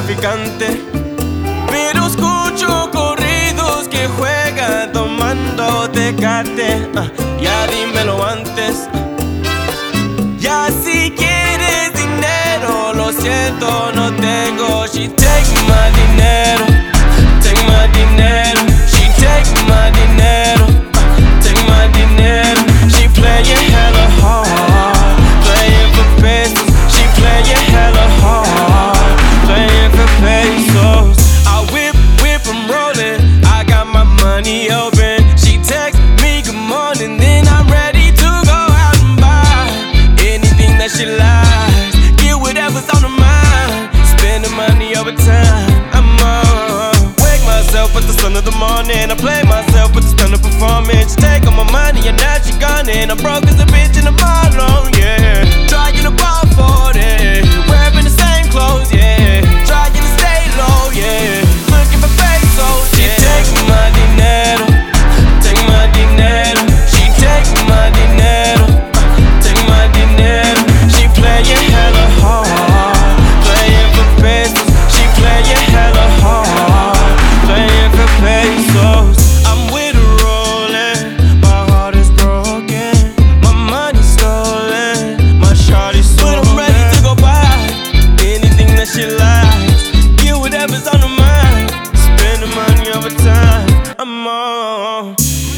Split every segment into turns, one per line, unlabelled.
traficante, pero escucho corridos que juegan tomando Tecate. Ya dímelo antes. Ya si quieres dinero, lo siento, no tengo. She take my dinero, take my dinero. She take my dinero, take my dinero. She playing hella hard, playing for pesos. She playing hella hard, playing for pesos. I whip, I'm rolling. I got my money open. She text me good morning, then I'm ready to go out and buy anything that she likes. Get whatever's on her mind. Spend the money over time. I'm on. Wake myself at the sun of the morning. I play myself with the stunning performance. She take all my money and now she gone. And I'm broke as a bitch in the mall long, yeah. Trying to ball for it, wearing the same clothes, yeah. Trying to stay low, yeah. Looking for pesos, yeah. She take my dinero, take my dinero. She take my dinero, take my dinero. She playing hella hard, playing for pesos. She playing hella hard, playing for pesos. I'm with her rolling, my heart is broken, my money stolen, my shawty stolen. But I'm ready to go buy anything that she likes. Get whatever's on her mind. Spend the money over time. I'm on.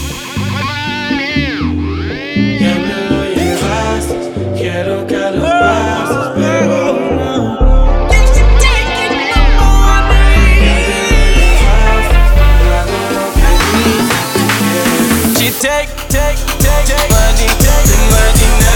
Ya me lo llevaste, quiero que lo pases, pero no. She take money, take money now.